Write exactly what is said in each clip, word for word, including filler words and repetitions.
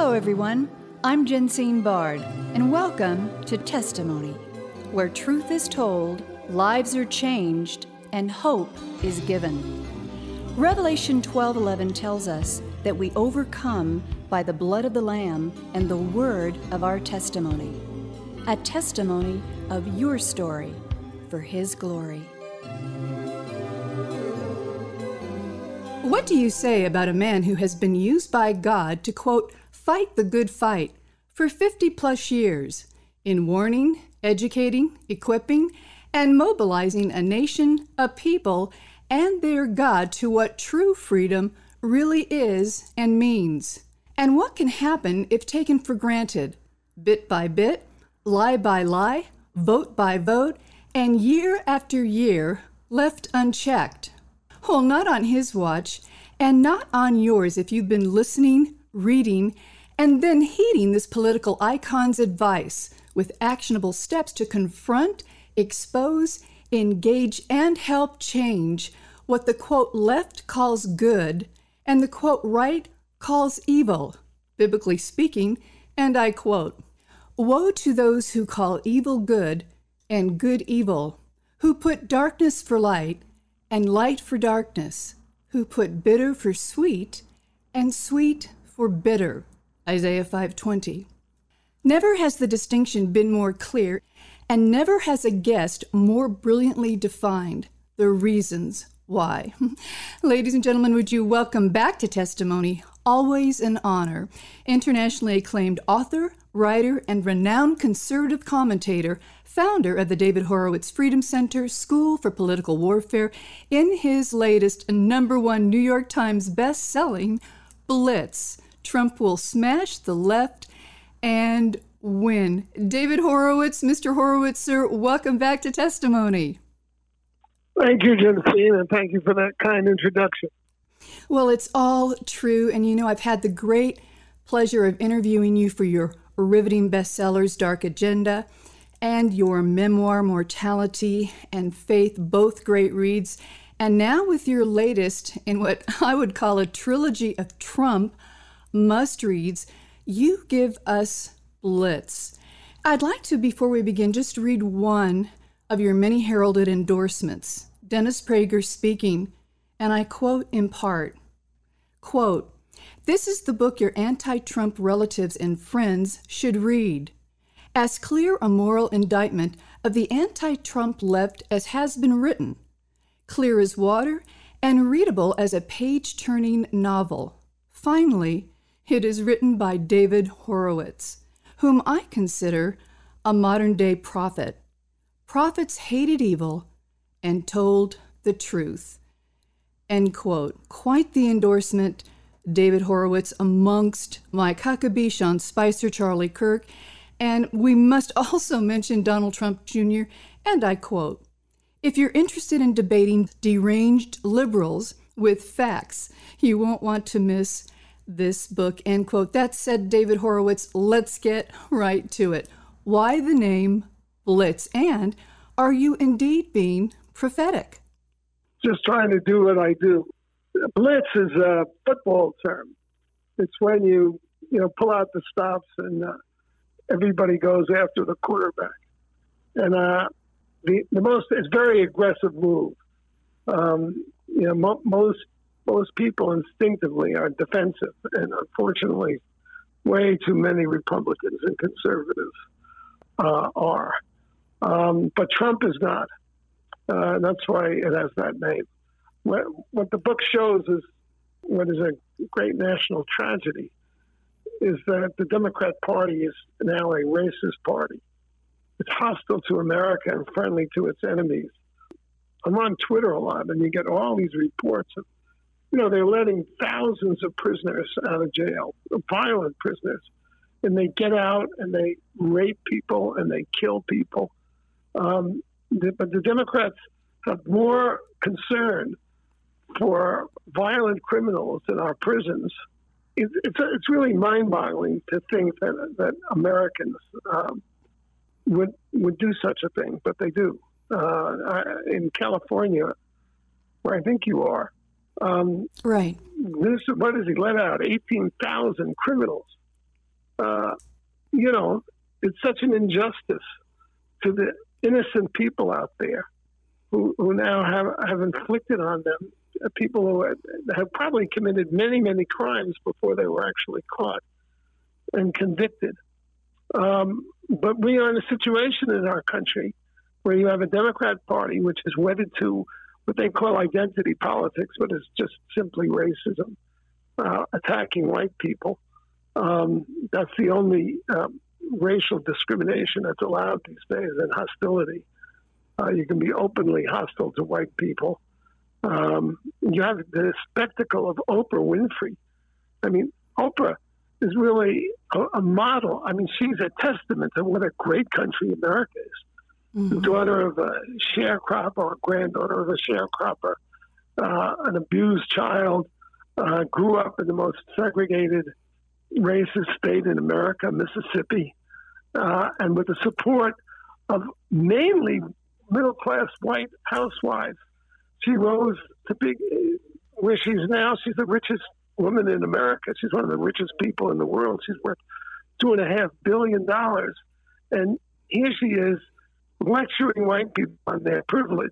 Hello, everyone. I'm Jensine Bard, and welcome to Testimony, where truth is told, lives are changed, and hope is given. Revelation twelve eleven tells us that we overcome by the blood of the Lamb and the word of our testimony. A testimony of your story for His glory. What do you say about a man who has been used by God to, quote, fight the good fight for fifty plus years in warning, educating, equipping, and mobilizing a nation, a people, and their God to what true freedom really is and means? And what can happen if taken for granted, bit by bit, lie by lie, vote by vote, and year after year left unchecked? Well, not on his watch, and not on yours if you've been listening, reading, and then heeding this political icon's advice with actionable steps to confront, expose, engage, and help change what the, quote, left calls good and the, quote, right calls evil, biblically speaking, and I quote, "Woe to those who call evil good and good evil, who put darkness for light and light for darkness, who put bitter for sweet and sweet for bitter." Isaiah five twenty. Never has the distinction been more clear, and never has a guest more brilliantly defined the reasons why. Ladies and gentlemen, would you welcome back to Testimony, always an honor, internationally acclaimed author, writer, and renowned conservative commentator, founder of the David Horowitz Freedom Center School for Political Warfare, in his latest number one New York Times best-selling Blitz, Trump Will Smash the Left and Win. David Horowitz, Mister Horowitz, sir, welcome back to Testimony. Thank you, Jensine, and thank you for that kind introduction. Well, it's all true, and you know, I've had the great pleasure of interviewing you for your riveting bestsellers, Dark Agenda, and your memoir, Mortality and Faith, both great reads. And now with your latest, in what I would call a trilogy of Trump must-reads, you give us Blitz. I'd like to, before we begin, just read one of your many heralded endorsements. Dennis Prager speaking, and I quote in part, quote, "This is the book your anti-Trump relatives and friends should read. As clear a moral indictment of the anti-Trump left as has been written, clear as water and readable as a page-turning novel. Finally, it is written by David Horowitz, whom I consider a modern-day prophet. Prophets hated evil and told the truth." End quote. Quite the endorsement, David Horowitz, amongst Mike Huckabee, Sean Spicer, Charlie Kirk, and we must also mention Donald Trump Junior, and I quote, "If you're interested in debating deranged liberals with facts, you won't want to miss this book," end quote. That said, David Horowitz, let's get right to it. Why the name Blitz? And are you indeed being prophetic? Just trying to do what I do. Blitz is a football term. It's when you, you know, pull out the stops and uh, everybody goes after the quarterback. And uh, the the most, it's a very aggressive move. Um, you know, mo- most most people instinctively are defensive, and unfortunately, way too many Republicans and conservatives uh, are. Um, but Trump is not. Uh, that's why it has that name. What, what the book shows is what is a great national tragedy is that the Democrat Party is now a racist party. It's hostile to America and friendly to its enemies. I'm on Twitter a lot, and you get all these reports of, you know, they're letting thousands of prisoners out of jail, violent prisoners, and they get out and they rape people and they kill people. Um, the, but the Democrats have more concern for violent criminals in our prisons. It, it's it's really mind-boggling to think that that Americans um, would would do such a thing, but they do. Uh, in California, where I think you are, um, right? This what is he let out? Eighteen thousand criminals Uh, you know, it's such an injustice to the innocent people out there who, who now have, have inflicted on them uh, people who have, have probably committed many, many crimes before they were actually caught and convicted. Um, but we are in a situation in our country where you have a Democrat Party which is wedded to what they call identity politics, but it's just simply racism, uh, attacking white people. Um, that's the only um, racial discrimination that's allowed these days, and hostility. Uh, you can be openly hostile to white people. Um, you have the spectacle of Oprah Winfrey. I mean, Oprah is really a, a model. I mean, she's a testament to what a great country America is. Mm-hmm. The daughter of a sharecropper or granddaughter of a sharecropper, uh, an abused child, uh, grew up in the most segregated, racist state in America, Mississippi, uh, and with the support of mainly middle-class white housewives, she rose to be where she's now. She's the richest woman in America. She's one of the richest people in the world. She's worth two and a half billion dollars, and here she is lecturing white people on their privilege.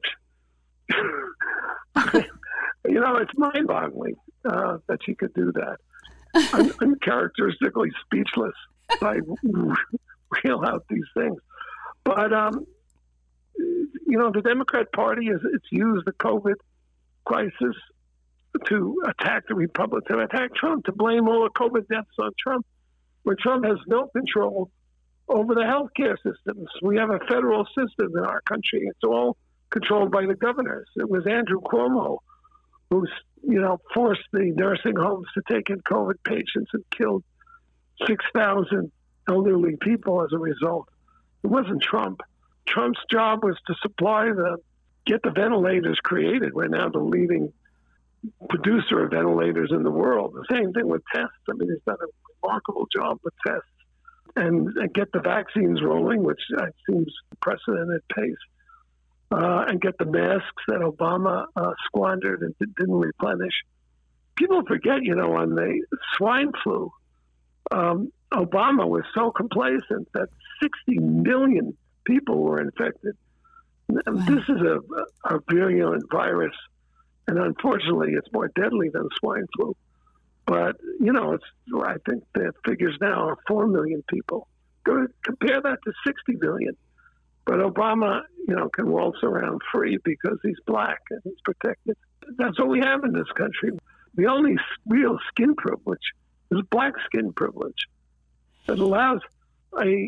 You know, it's mind-boggling uh, that she could do that. Un- uncharacteristically speechless. I reel out these things, but um, you know, the Democrat Party is it's used the COVID crisis to attack the Republic, to attack Trump, to blame all the COVID deaths on Trump, when Trump has no control over the healthcare systems. We have a federal system in our country. It's all controlled by the governors. It was Andrew Cuomo who, you know, forced the nursing homes to take in COVID patients and killed six thousand elderly people as a result. It wasn't Trump. Trump's job was to supply the, get the ventilators created. We're now the leading producer of ventilators in the world. The same thing with tests. I mean, he's done a remarkable job with tests. And, and get the vaccines rolling, which uh, seems precedented pace, uh, and get the masks that Obama uh, squandered and didn't replenish. People forget, you know, on the swine flu, um, Obama was so complacent that sixty million people were infected. Wow. This is a, a virulent virus, and unfortunately, it's more deadly than swine flu. But, you know, it's I think the figures now are four million people. Go compare that to sixty million. But Obama, you know, can waltz around free because he's black and he's protected. That's what we have in this country. The only real skin privilege is black skin privilege that allows a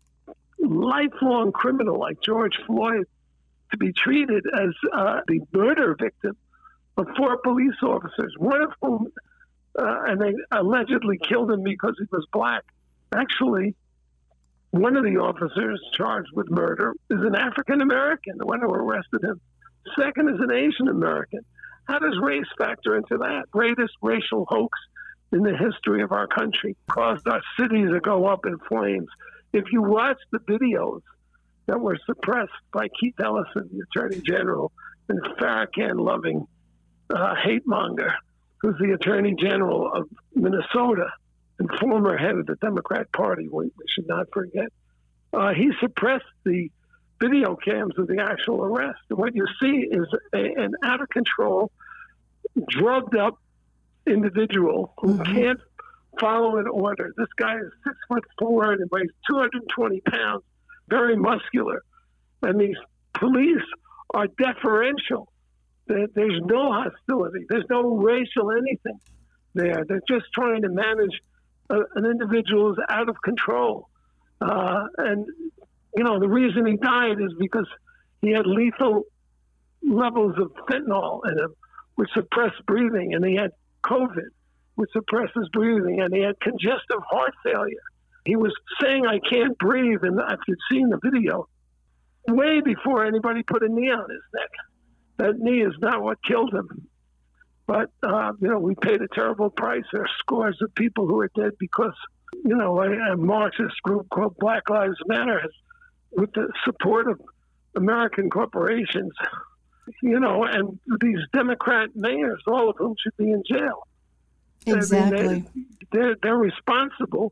lifelong criminal like George Floyd to be treated as uh, the murder victim of four police officers, one of whom Uh, and they allegedly killed him because he was black. Actually, one of the officers charged with murder is an African-American, the one who arrested him. Second is an Asian-American. How does race factor into that? Greatest racial hoax in the history of our country. Caused our cities to go up in flames. If you watch the videos that were suppressed by Keith Ellison, the Attorney General, and Farrakhan-loving uh, hate monger, who's the Attorney General of Minnesota and former head of the Democrat Party, we, we should not forget. Uh, he suppressed the video cams of the actual arrest. And what you see is a, an out-of-control, drugged-up individual who mm-hmm. can't follow an order. This guy is six foot four and weighs two hundred twenty pounds, very muscular. And these police are deferential. There's no hostility. There's no racial anything there. They're just trying to manage a, an individual who's out of control. Uh, and, you know, the reason he died is because he had lethal levels of fentanyl in him, which suppressed breathing, and he had COVID, which suppresses breathing, and he had congestive heart failure. He was saying, "I can't breathe," and if you've seen the video, way before anybody put a knee on his neck. That knee is not what killed him. But, uh, you know, we paid a terrible price. There are scores of people who are dead because, you know, a, a Marxist group called Black Lives Matter has, with the support of American corporations, you know, and these Democrat mayors, all of whom should be in jail. Exactly. I mean, they, they're, they're responsible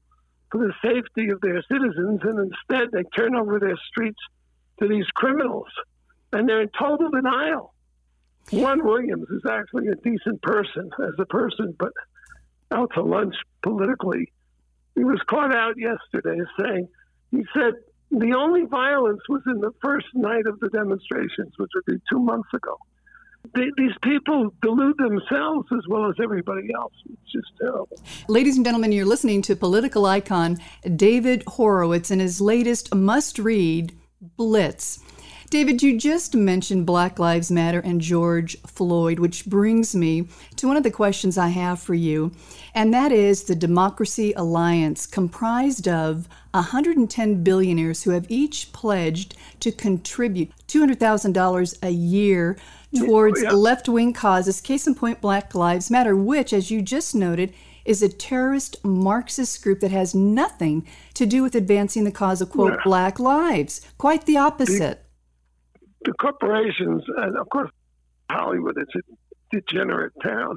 for the safety of their citizens, and instead they turn over their streets to these criminals, and they're in total denial. Juan Williams is actually a decent person as a person, but out to lunch politically. He was caught out yesterday saying, he said, the only violence was in the first night of the demonstrations, which would be two months ago. They, these people delude themselves as well as everybody else. It's just terrible. Ladies and gentlemen, you're listening to political icon David Horowitz in his latest must-read, Blitz. David, you just mentioned Black Lives Matter and George Floyd, which brings me to one of the questions I have for you, and that is the Democracy Alliance, comprised of one hundred ten billionaires who have each pledged to contribute two hundred thousand dollars a year towards yeah. left-wing causes, case in point, Black Lives Matter, which, as you just noted, is a terrorist Marxist group that has nothing to do with advancing the cause of, quote, yeah. Black lives. Quite the opposite. The, the corporations, and of course, Hollywood, it's a degenerate town.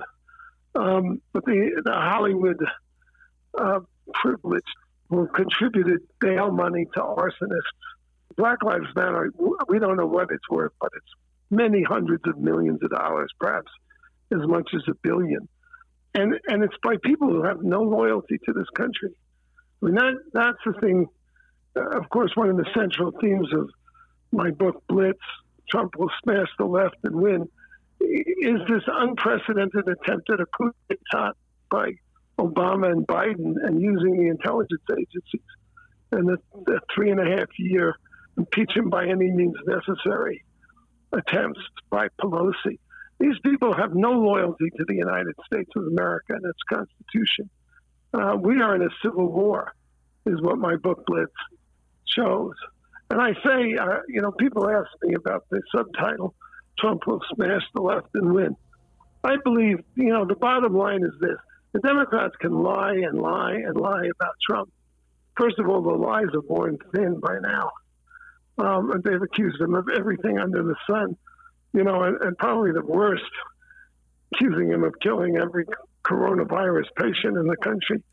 Um, but the, the Hollywood uh, privilege who contributed bail money to arsonists. Black Lives Matter, we don't know what it's worth, but it's many hundreds of millions of dollars, perhaps as much as a billion. And and it's by people who have no loyalty to this country. I mean, that, that's the thing. Uh, of course, one of the central themes of my book, Blitz, Trump Will Smash the Left and Win, is this unprecedented attempt at a coup d'etat by Obama and Biden and using the intelligence agencies and the, the three and a half year impeach him by any means necessary attempts by Pelosi. These people have no loyalty to the United States of America and its Constitution. Uh, we are in a civil war, is what my book Blitz shows. And I say, uh, you know, people ask me about the subtitle, Trump Will Smash the Left and Win. I believe, you know, the bottom line is this. The Democrats can lie and lie and lie about Trump. First of all, the lies are worn thin by now. Um, and they've accused him of everything under the sun, you know, and, and probably the worst, accusing him of killing every coronavirus patient in the country.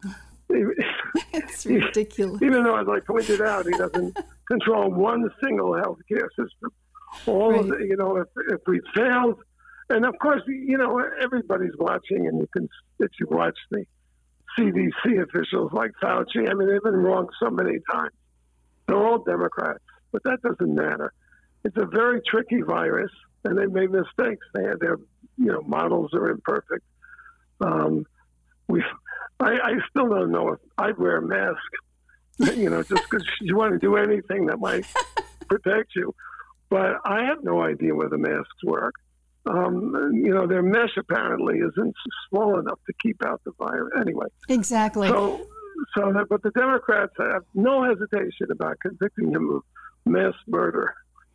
It's ridiculous. Even though, as I pointed out, he doesn't control one single healthcare system. All right. of the, you know, if, if we failed, and of course, you know, everybody's watching, and you can, if you watch the C D C officials like Fauci, I mean, they've been wrong so many times. They're all Democrats, but that doesn't matter. It's a very tricky virus, and they made mistakes. They had their, you know, models are imperfect. Um, we, I, I still don't know if I'd wear a mask, you know, just because you want to do anything that might protect you. But I have no idea where the masks work. Um, you know, their mesh apparently isn't small enough to keep out the virus. Anyway. Exactly. So, so that, but the Democrats have no hesitation about convicting him of mass murder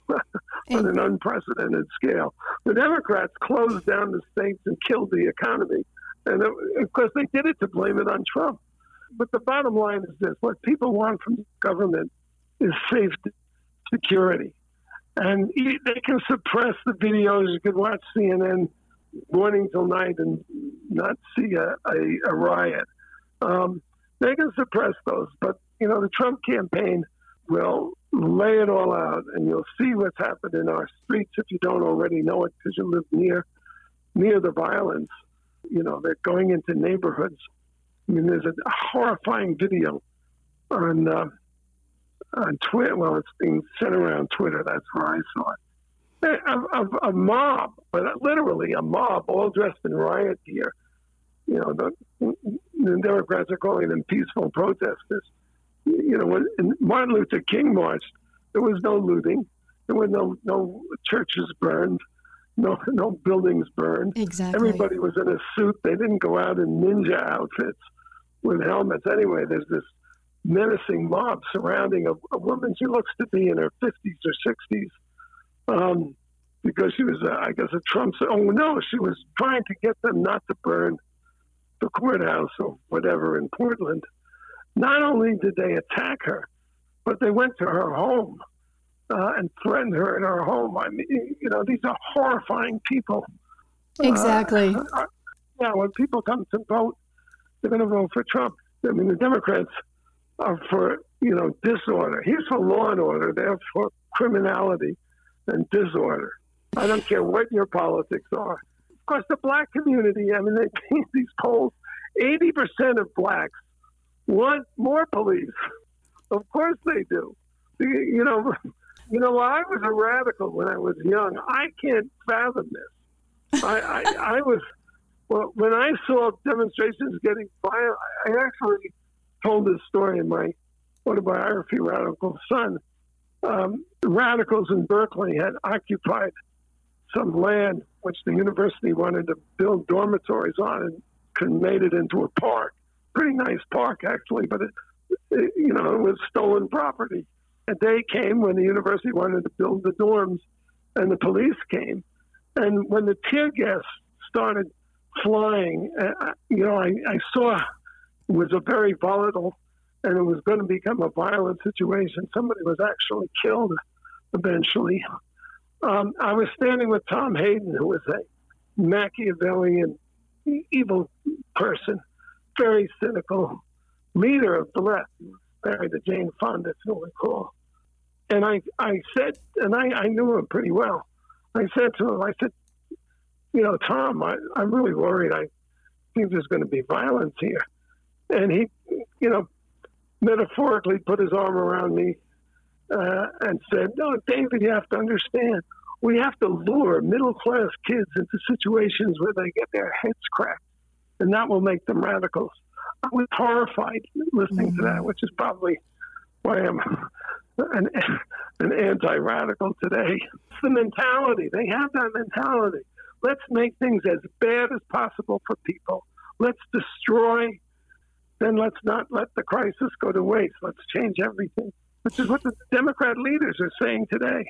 on an unprecedented scale. The Democrats closed down the states and killed the economy. And of course, they did it to blame it on Trump. But the bottom line is this. What people want from the government is safety, security. And they can suppress the videos. You could watch C N N morning till night and not see a, a, a riot. Um, they can suppress those. But, you know, the Trump campaign will lay it all out, and you'll see what's happened in our streets if you don't already know it because you live near near the violence. You know, they're going into neighborhoods. I mean, there's a horrifying video on uh, on Twitter. Well, it's being sent around Twitter. That's where I saw it. A, a, a mob, but literally a mob, all dressed in riot gear. You know, the, the Democrats are calling them peaceful protesters. You know, when Martin Luther King marched, there was no looting. There were no no churches burned. No, no buildings burned. Exactly. Everybody was in a suit. They didn't go out in ninja outfits with helmets. Anyway, there's this menacing mob surrounding a, a woman. She looks to be in her fifties or sixties um, because she was, uh, I guess, a Trump. Oh, no, she was trying to get them not to burn the courthouse or whatever in Portland. Not only did they attack her, but they went to her home. Uh, and threatened her in her home. I mean, you know, these are horrifying people. Exactly. Uh, yeah, when people come to vote, they're going to vote for Trump. I mean, the Democrats are for, you know, disorder. He's for law and order. They're for criminality and disorder. I don't care what your politics are. Of course, the black community, I mean, they paint these polls, eighty percent of blacks want more police. Of course they do. You know, you know, I was a radical when I was young. I can't fathom this. I, I, I was, well, when I saw demonstrations getting violent, I actually told this story in my autobiography, Radical Son. Um, the radicals in Berkeley had occupied some land which the university wanted to build dormitories on and made it into a park. Pretty nice park, actually, but it, it, you know, it was stolen property. A day came when the university wanted to build the dorms, and the police came. And when the tear gas started flying, uh, you know, I, I saw it was a very volatile, and it was going to become a violent situation. Somebody was actually killed eventually. Um, I was standing with Tom Hayden, who was a Machiavellian, evil person, very cynical leader of the left. He was married to Jane Fonda, if you'll recall. And I, I said, and I, I knew him pretty well. I said to him, I said, you know, Tom, I, I'm really worried. I think there's going to be violence here. And he, you know, metaphorically put his arm around me uh, and said, no, David, you have to understand. We have to lure middle-class kids into situations where they get their heads cracked, and that will make them radicals. I was horrified listening mm-hmm. to that, which is probably why I'm an, an anti-radical today. It's the mentality. They have that mentality. Let's make things as bad as possible for people. Let's destroy. Then let's not let the crisis go to waste. Let's change everything, which is what the Democrat leaders are saying today.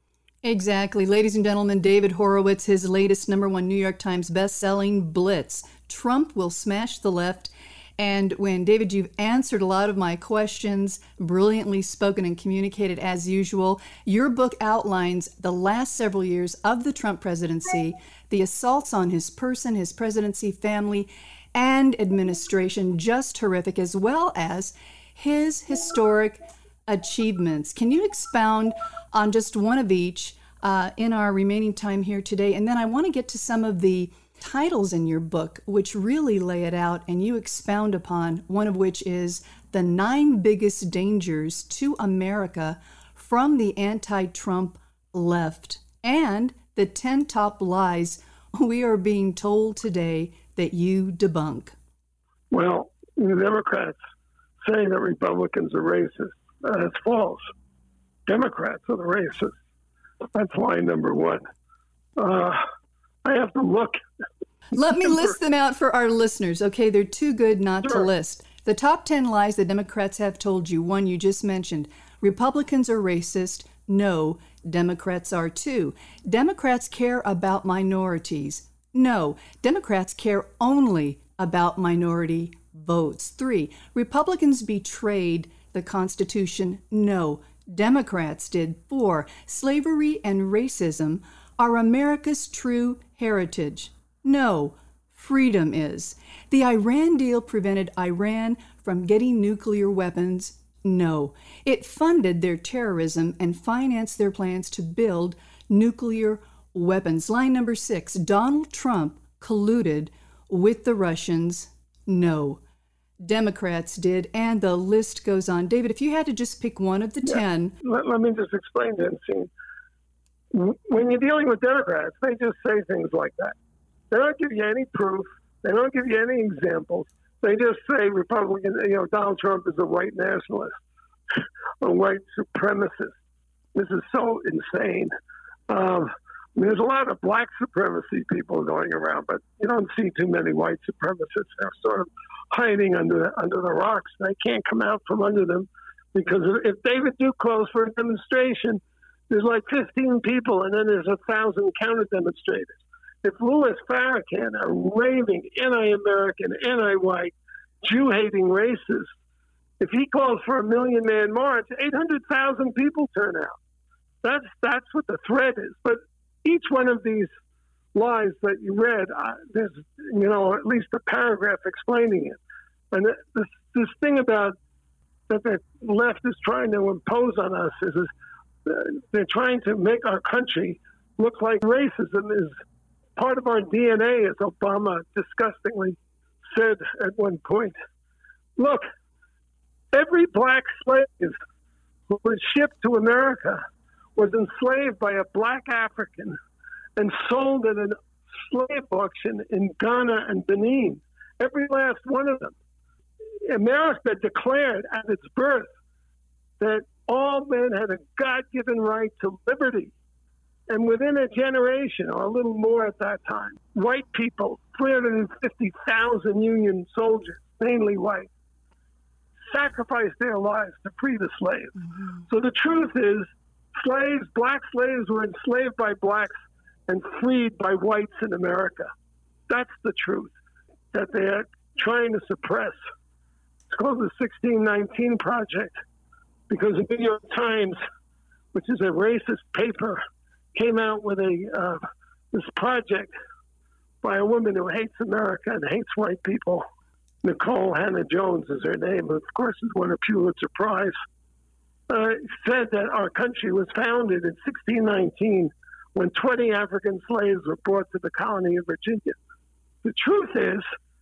Exactly. Ladies and gentlemen, David Horowitz, his latest number one New York Times best-selling Blitz, Trump Will Smash the Left. And when, David, you've answered a lot of my questions, brilliantly spoken and communicated as usual, your book outlines the last several years of the Trump presidency, the assaults on his person, his presidency, family, and administration, just horrific, as well as his historic achievements. Can you expound on just one of each uh, in our remaining time here today? And then I want to get to some of the titles in your book, which really lay it out, and you expound upon, one of which is The Nine Biggest Dangers to America from the Anti-Trump Left, and the ten Top Lies we are being told today that you debunk. Well, the Democrats saying that Republicans are racist, that's false. Democrats are the racists. That's line number one. Uh, I have to look. Let me list them out for our listeners. Okay, they're too good not sure. to list. The top ten lies the Democrats have told you. One you just mentioned. Republicans are racist. No, Democrats are too. Democrats care about minorities. No, Democrats care only about minority votes. Three, Republicans betrayed the Constitution. No, Democrats did. Four, slavery and racism are America's true heritage. No, freedom is. The Iran deal prevented Iran from getting nuclear weapons. No, it funded their terrorism and financed their plans to build nuclear weapons. Line number six, Donald Trump colluded with the Russians. No, Democrats did, and the list goes on. David, if you had to just pick one of the yeah. ten. Let, let me just explain that, scene. When you're dealing with Democrats, they just say things like that. They don't give you any proof. They don't give you any examples. They just say Republican, you know, Donald Trump is a white nationalist, a white supremacist. This is so insane. Um, there's a lot of black supremacy people going around, but you don't see too many white supremacists. They're sort of hiding under the, under the rocks. They can't come out from under them because if David Duke calls for a demonstration, there's like fifteen people, and then there's a thousand counter-demonstrators. If Louis Farrakhan, a raving anti-American, anti-white, Jew-hating racist, if he calls for a million-man march, eight hundred thousand people turn out. That's that's what the threat is. But each one of these lies that you read, uh, there's you know at least a paragraph explaining it. And this this thing about that the left is trying to impose on us is, is uh, they're trying to make our country look like racism is part of our D N A, as Obama disgustingly said at one point. Look, every black slave who was shipped to America was enslaved by a black African and sold at a slave auction in Ghana and Benin. Every last one of them. America declared at its birth that all men had a God-given right to liberty. And within a generation, or a little more at that time, white people, three hundred fifty thousand Union soldiers, mainly white, sacrificed their lives to free the slaves. Mm-hmm. So the truth is, slaves, black slaves were enslaved by blacks and freed by whites in America. That's the truth that they're trying to suppress. It's called the sixteen nineteen Project because the New York Times, which is a racist paper, came out with a uh, this project by a woman who hates America and hates white people. Nicole Hannah-Jones is her name, who of course has won a Pulitzer Prize. Uh, said that our country was founded in sixteen nineteen when twenty African slaves were brought to the colony of Virginia. The truth is,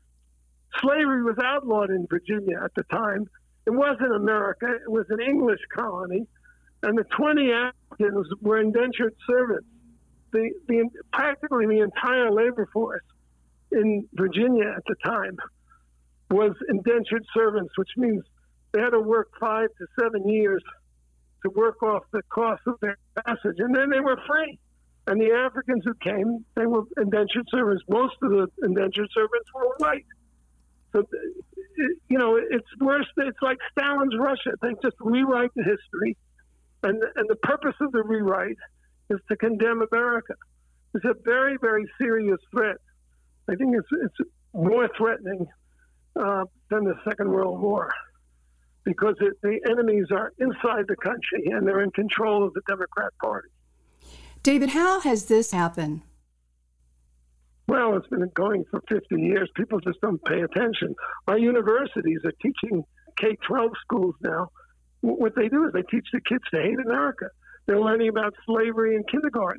slavery was outlawed in Virginia at the time. It wasn't America. It was an English colony. And the twenty Africans were indentured servants. The, the, practically the entire labor force in Virginia at the time was indentured servants, which means they had to work five to seven years to work off the cost of their passage. And then they were free. And the Africans who came, they were indentured servants. Most of the indentured servants were white. So, you know, it's worse. It's like Stalin's Russia. They just rewrite the history. And, and the purpose of the rewrite is to condemn America. It's a very, very serious threat. I think it's, it's more threatening uh, than the Second World War because it, the enemies are inside the country and they're in control of the Democrat Party. David, how has this happened? Well, it's been going for fifty years. People just don't pay attention. Our universities are teaching K twelve schools now. What they do is they teach the kids to hate America. They're learning about slavery in kindergarten,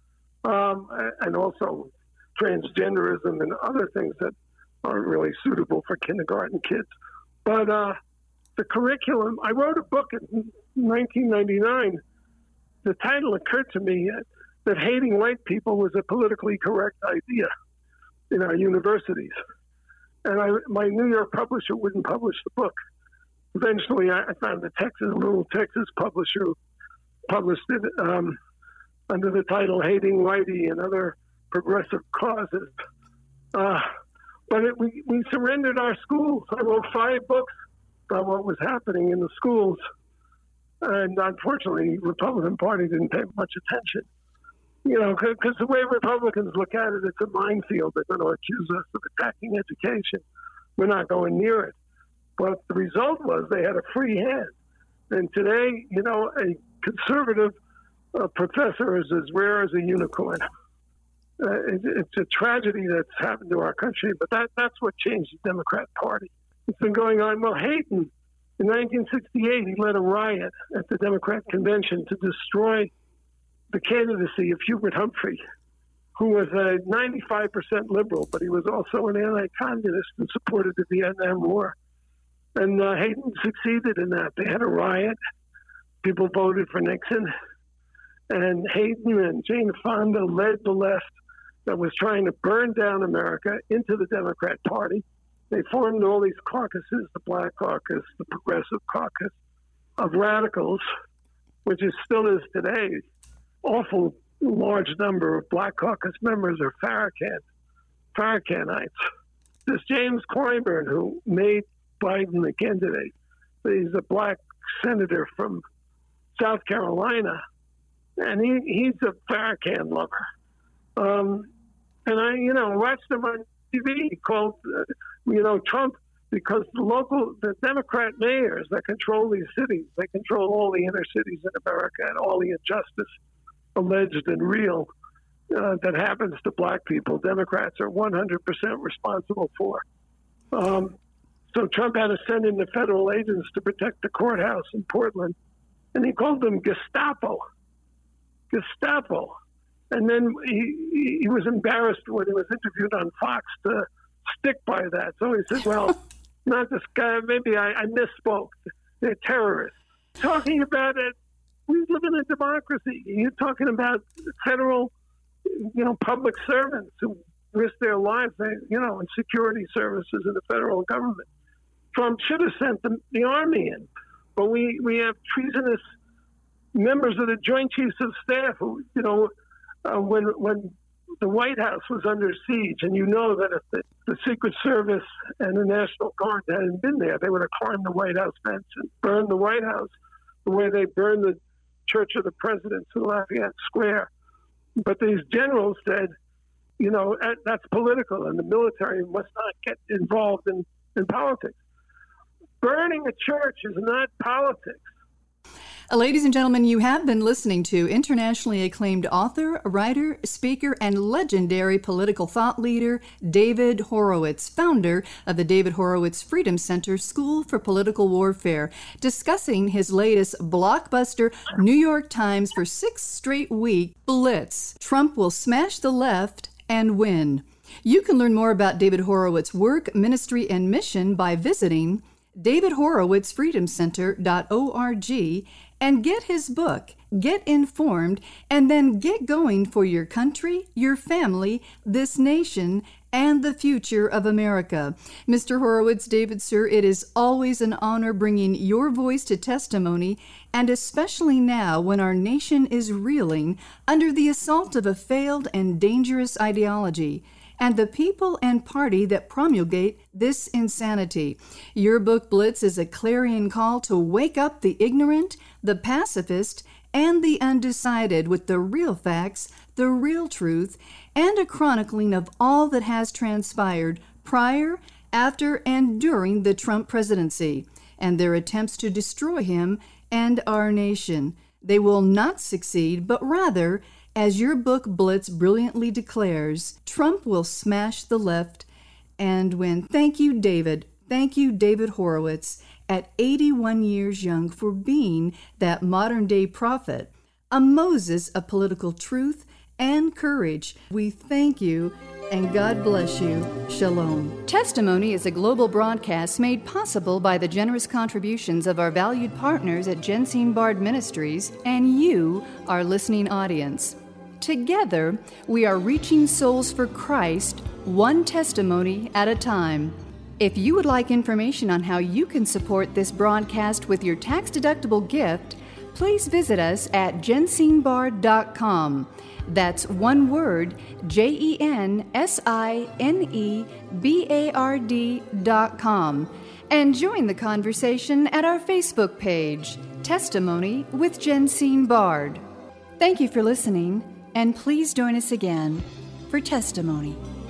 um, and also transgenderism and other things that aren't really suitable for kindergarten kids. But uh, the curriculum, I wrote a book in nineteen ninety-nine. The title occurred to me that hating white people was a politically correct idea in our universities. And I, my New York publisher wouldn't publish the book. Eventually, I found a Texas, a little Texas publisher who published it um, under the title Hating Whitey and Other Progressive Causes. Uh, but it, we, we surrendered our schools. I wrote five books about what was happening in the schools. And unfortunately, the Republican Party didn't pay much attention. You know, because the way Republicans look at it, it's a minefield. They're going to accuse us of attacking education. We're not going near it. But the result was they had a free hand. And today, you know, a conservative uh, professor is as rare as a unicorn. Uh, it, it's a tragedy that's happened to our country, but that, that's what changed the Democrat Party. It's been going on. Well, Hayden, in nineteen sixty-eight, he led a riot at the Democrat convention to destroy the candidacy of Hubert Humphrey, who was a ninety-five percent liberal, but he was also an anti-communist and supported the Vietnam War. And uh, Hayden succeeded in that. They had a riot. People voted for Nixon. And Hayden and Jane Fonda led the left that was trying to burn down America into the Democrat Party. They formed all these caucuses, the Black Caucus, the Progressive Caucus, of radicals, which is still is today. Awful large number of Black Caucus members are Farrakhan, Farrakhanites. This James Clyburn, who made Biden the candidate, he's a black senator from South Carolina, and he, he's a Farrakhan lover. Um, and I, you know, watched him on T V. He called, uh, you know, Trump, because the local, the Democrat mayors that control these cities, they control all the inner cities in America and all the injustice alleged and real uh, that happens to black people. Democrats are one hundred percent responsible for. Um, So Trump had to send in the federal agents to protect the courthouse in Portland. And he called them Gestapo. Gestapo. And then he, he was embarrassed when he was interviewed on Fox to stick by that. So he said, well, not this guy, maybe I, I misspoke. They're terrorists. Talking about it, we live in a democracy. You're talking about federal, you know, public servants who risk their lives, you know, in security services in the federal government. Trump should have sent the, the army in. But we, we have treasonous members of the Joint Chiefs of Staff who, you know, uh, when when the White House was under siege, and you know that if the, the Secret Service and the National Guard hadn't been there, they would have climbed the White House fence and burned the White House the way they burned the Church of the Presidents in Lafayette Square. But these generals said, you know, that's political, and the military must not get involved in, in politics. Burning a church is not politics. Uh, ladies and gentlemen, you have been listening to internationally acclaimed author, writer, speaker, and legendary political thought leader David Horowitz, founder of the David Horowitz Freedom Center School for Political Warfare, discussing his latest blockbuster New York Times for six straight week Blitz. Trump will smash the left and win. You can learn more about David Horowitz's work, ministry, and mission by visiting david horowitz freedom center dot org and get his book, Get Informed, and then get going for your country, your family, this nation, and the future of America. Mister Horowitz, David, sir, it is always an honor bringing your voice to testimony, and especially now when our nation is reeling under the assault of a failed and dangerous ideology and the people and party that promulgate this insanity. Your book, Blitz, is a clarion call to wake up the ignorant, the pacifist, and the undecided with the real facts, the real truth, and a chronicling of all that has transpired prior, after, and during the Trump presidency, and their attempts to destroy him and our nation. They will not succeed, but rather, as your book Blitz brilliantly declares, Trump will smash the left and win. Thank you, David. Thank you, David Horowitz, at eighty-one years young, for being that modern-day prophet, a Moses of political truth and courage. We thank you, and God bless you. Shalom. Testimony is a global broadcast made possible by the generous contributions of our valued partners at Jensine Bard Ministries and you, our listening audience. Together, we are reaching souls for Christ, one testimony at a time. If you would like information on how you can support this broadcast with your tax-deductible gift, please visit us at jensine bard dot com. That's one word, J E N S I N E B A R D dot com. And join the conversation at our Facebook page, Testimony with Jensine Bard. Thank you for listening, and please join us again for Testimony.